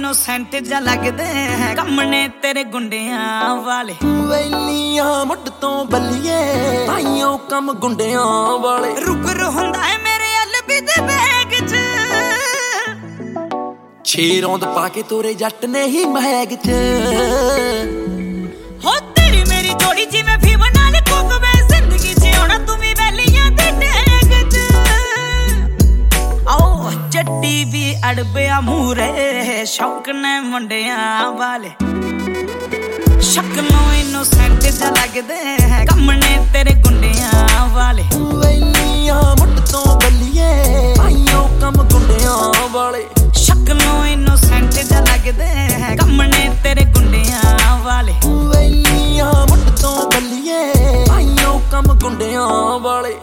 innocent ਜਾ ਲੱਗਦੇ ਕੰਮ ਨੇ ਤੇਰੇ ਗੁੰਡਿਆਂ ਵਾਲੇ ਵੈਲੀਆਂ ਮੁੱਢ ਤੋਂ ਬੱਲੀਏ ਆਈਓ ਕੰਮ ਗੁੰਡਿਆਂ ਵਾਲੇ ਰੁਗਰ ਹੁੰਦਾ ਹੈ ਮੇਰੇ ਅਲਬੀ ਦੇ ਬੈਗ 'ਚ 6 ਰੌਂਦ ਪਾ ਕੇ ਤੋਰੇ ਜੱਟ ਨੇ ਹੀ ਮਹਿਗ 'ਚ ਹੋ ਤੇਰੀ ਮੇਰੀ ਜੋੜੀ ਜਿਵੇਂ ਫੀਵ ਨਾਲ ਕੋਕਵੇ ਜ਼ਿੰਦਗੀ 'ਚ ਆਉਣਾ ਤੂੰ ਵੀ ਵੈਲੀਆਂ ਦੇ ਟੈਗ 'ਚ ਆਓ ਚੱਡੀ ਵੀ ਅੜਬਿਆ ਮੂਰੇ ਸ਼ੌਕ ਨੇ ਮੁੰਡਿਆਂ ਵਾਲੇ ਸ਼ਕਲੋਂ ਇਨੋਸੈਂਟ ਜਾ ਲੱਗਦੇ ਕੰਮ ਨੇ ਤੇਰੇ ਗੁੰਡਿਆਂ ਵਾਲੇ ਵੈਲੀਆਂ ਮੁੱਢ ਤੋਂ ਬੱਲੀਏ ਆਈਓ ਕੰਮ ਗੁੰਡਿਆਂ ਵਾਲੇ ਸ਼ਕਲੋਂ ਇਨੋਸੈਂਟ ਜਾ ਲੱਗਦੇ ਕੰਮ ਨੇ ਤੇਰੇ ਗੁੰਡਿਆਂ ਵਾਲੇ ਵੈਲੀਆਂ ਮੁੱਢ ਤੋਂ ਬੱਲੀਏ ਆਈਓ ਕੰਮ ਗੁੰਡਿਆਂ ਵਾਲੇ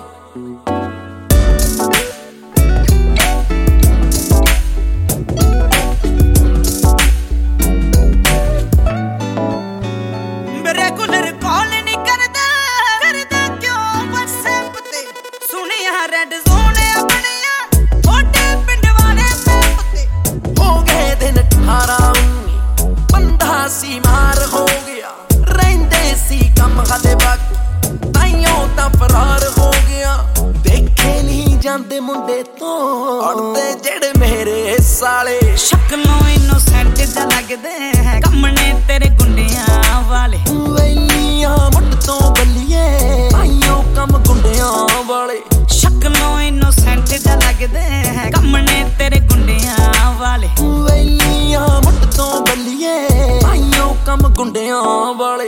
ਰੈਗੂਲਰ ਕਾਲ ਨਹੀਂ ਕਰਦਾ ਕਿਉਂ WhatsApp ਤੇ ਸੁਣਿਆ ਰੈਡ ਜ਼ੋਨ ਆਪਣਿਆ ਛੋਟੇ ਪਿੰਡ ਵਾਲੇ ਮੈਪ ਤੇ ਹੋ ਗਏ ਦਿਨ 18 ਬੰਦਾ ਸੀ ਮਾਰ ਹੋ ਗਿਆ ਰਹਿੰਦੇ ਸੀ ਕੰਮ ਹਲੇ ਵਕਤ ਤਾਈਓ ਤਾਂ ਫਰਾਰ ਹੋ ਗਿਆ ਦੇਖੇ ਨਹੀਂ ਜਾਂਦੇ ਮੁੰਡੇ ਤੋਂ ਅੜਦੇ ਜਿਹੜੇ ਮੇਰੇ ਸਾਲੇ ਸ਼ਕਲੋਂ ਇਨੋਸੈਂਟ ਜਾ ਲੱਗਦੇ ਕੰਮ ਨੇ ਤੇਰੇ ਗੁੰਡਿਆਂ ਵਾਲੇ ਵੈਲੀਆਂ ਮੁੱਢ ਤੋਂ ਬੱਲੀਏ ਆਈਓ ਕੰਮ ਗੁੰਡਿਆਂ ਵਾਲੇ ਸ਼ਕਲੋਂ ਇਨੋਸੈਂਟ ਜਾ ਲੱਗਦੇ ਕੰਮ ਨੇ ਤੇਰੇ ਗੁੰਡਿਆਂ ਵਾਲੇ ਵੈਲੀਆਂ ਮੁੱਢ ਤੋਂ ਬੱਲੀਏ ਆਈਓ ਕੰਮ ਗੁੰਡਿਆਂ ਵਾਲੇ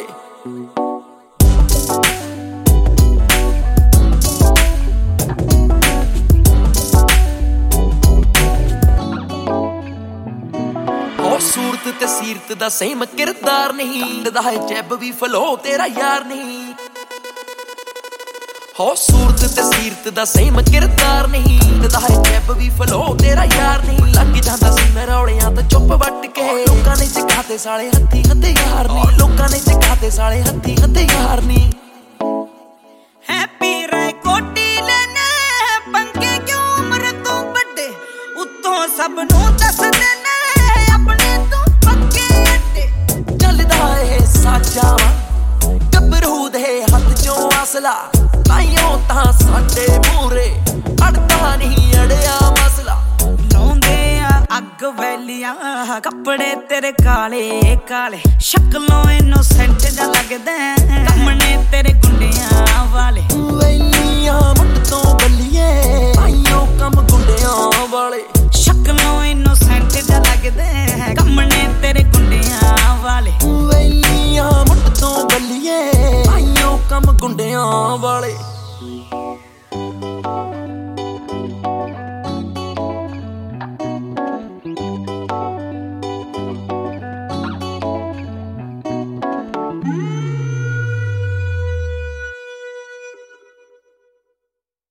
ਸੂਰਤ ਤੇ ਸੀਰਤ ਦਾ ਸੇਮ ਕਿਰਦਾਰ ਨਹੀਂ ਕੰਡਦਾ ਹੈ ਜੈਬ ਵੀ ਫਲੋ ਤੇਰਾ ਯਾਰ ਨਹੀਂ ਹੋ ਸੂਰਤ ਤੇ ਸੀਰਤ ਦਾ ਸੇਮ ਕਿਰਦਾਰ ਨਹੀਂ ਕੰਡਦਾ ਹੈ ਜੈਬ ਵੀ ਫਲੋ ਤੇਰਾ ਯਾਰ ਨਹੀਂ ਲੱਗ ਜਾਂਦਾ ਸੀ ਮੈਂ ਰੌਲਿਆਂ ਤੇ ਚੁੱਪ ਵੱਟ ਕੇ ਲੋਕਾਂ ਨੇ ਚਕਾਤੇ ਸਾਲੇ ਹੱਥੀ ਹਥਿਆਰ ਨਹੀਂ ਲੋਕਾਂ ਨੇ ਚਕਾਤੇ ਸਾਲੇ ਹੱਥੀ ਹਥਿਆਰ ਨਹੀਂ ਹੈਪੀ ਰਾਏ ਕੋਟੀ ਲੈਣਾ ਪੰਗੇ ਕਿਉਂ ਉਮਰ ਤੋਂ ਵੱਡੇ ਉੱਤੋਂ ਸਭ ਨੂੰ ਦੱਸਦੇ ਨੇ ਸਾਜਾ ਗੱਭਰੂ ਦੇ ਹੱਥ ਚੋਂ ਅਸਲਾ ਤਾਈਓ ਤਾਂ ਸਾਡੇ ਮੂਰੇ ਅੜਦਾ ਨਹੀਂ ਅੜਿਆ ਮਸਲਾ ਲਾਉਂਦੇ ਆ ਅੱਗ ਵੈਲੀਆਂ ਕੱਪੜੇ ਤੇਰੇ ਕਾਲੇ ਕਾਲੇ ਸ਼ਕਲੋਂ ਇਨੋਸੈਂਟ ਜਾ ਲੱਗਦੇ ਕੰਮ ਨੇ ਤੇਰੇ ਗੁੰਡਿਆਂ ਵਾਲੇ ਵੈਲੀਆਂ ਮੁੱਢ ਤੋਂ ਬੱਲੀਏ ਆਈਓ ਕੰਮ ਗੁੰਡਿਆਂ ਵਾਲੇ ਸ਼ਕਲੋਂ ਇਨੋਸੈਂਟ ਜਾ ਲੱਗਦੇ ਕੰਮ ਨੇ ਤੇਰੇ ਗੁੰਡਿਆਂ ਵਾਲੇ ਮੁੱਢ ਤੋਂ ਬੱਲੀਏ ਆਈਓ ਕੰਮ ਗੁੰਡਿਆਂ ਵਾਲੇ